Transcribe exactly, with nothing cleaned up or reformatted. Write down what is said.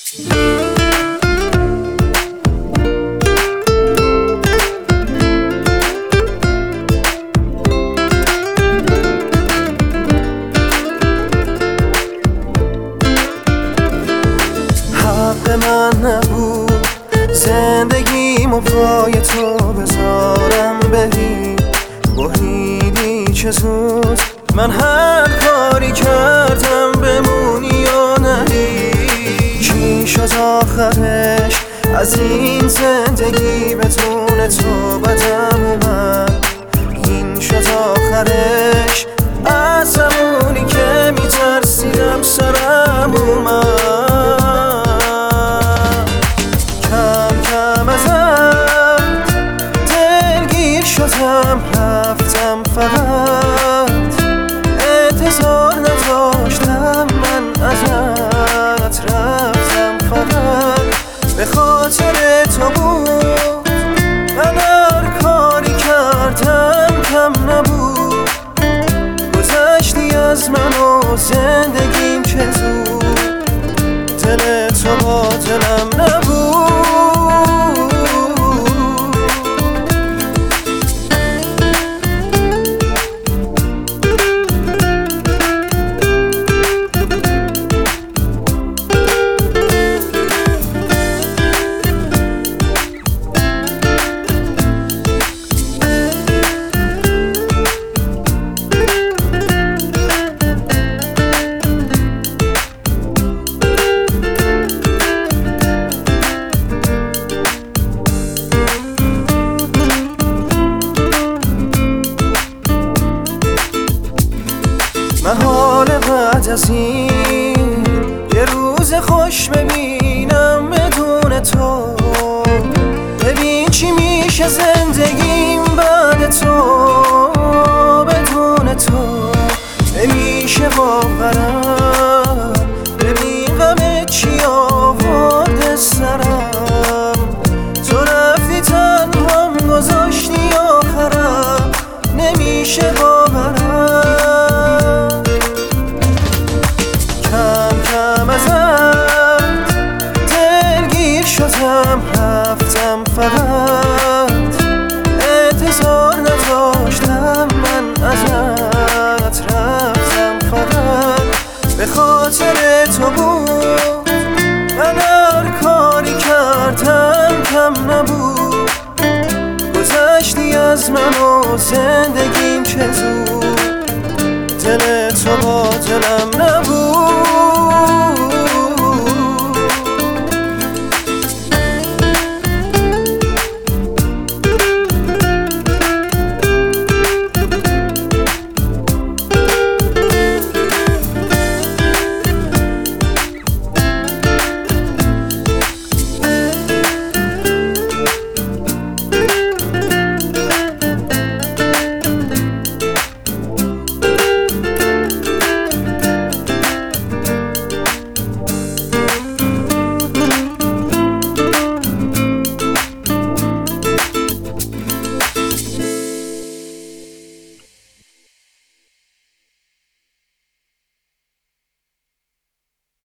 حق من نبود زندگیمو پای تو بذارم بری با هیچ زود من هر کاری کردم بمونی یا نری. چی شد آخرش از این زندگی بدون تو بدم اومد؟ این شد آخرش از زمونی که میترسیدم سرم اومد. کم کم ازت دلگیر شدم رفتم فقط انتظار نداشتم من ازت رفتم فقط به خاطر تو بود من هر کاری کردم کم نبود. گذشتی از من و زندگیم چه زود دل تو با دلم نبود. من حال بعد از این یه روز خوش ببینم بدون تو. ببین چی میشه زندگیم بعد تو بدون تو. نمیشه باورم ببین غم چی آورده سرم. تو رفتی تنهام گذاشتی آخرم نمیشه باورم. رفتم فقط انتظار نداشتم من ازت رفتم فقط به خاطر تو بود من هر کاری کردم کم نبود. گذشتی از من و زندگیم چه زود دل تو با دلم نبود.